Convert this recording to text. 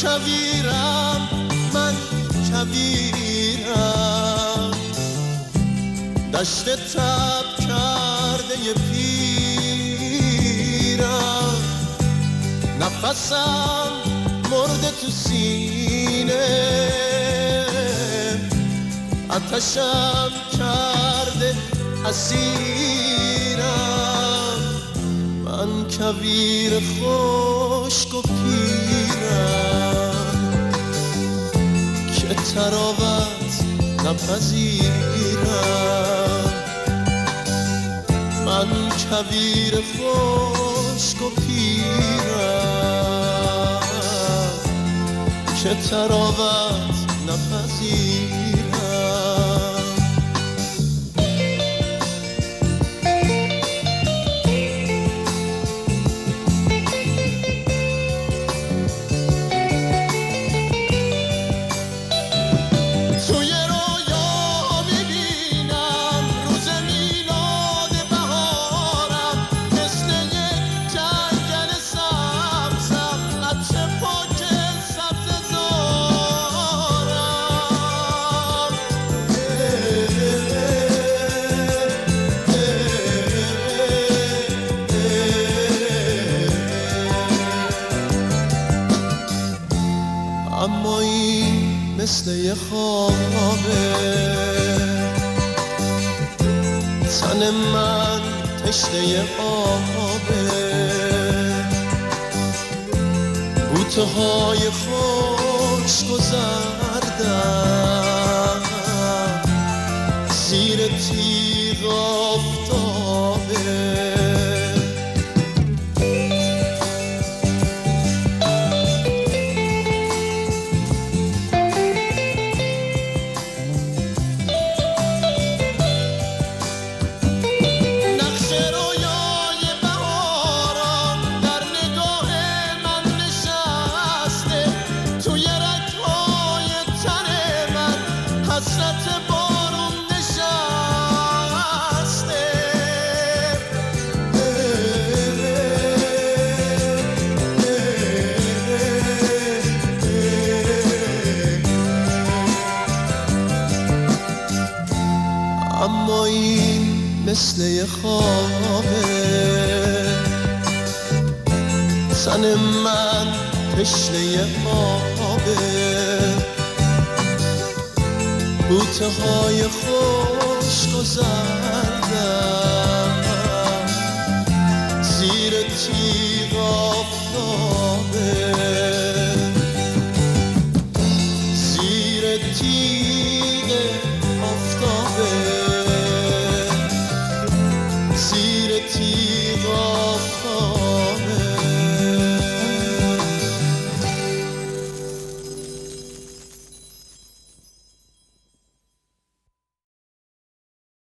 کویرم من کویرم، دشت تب کرده پیرم، نفسم مرده تو سینه، آتشم کرده اسیرم، من کویر خشک و پیرم که تراوت نپذیرم، من کویر خشک و پیرم که تراوت نپذیرم. اما این مثل یه خوابه، تن من تشنه آبه، بوته های خشک و زردم زیر تیغ آفتابه، اما این مثل یه خوابه، تن من تشنه آبه، بوته های خشک و زردم زیر تیغ آفتابه،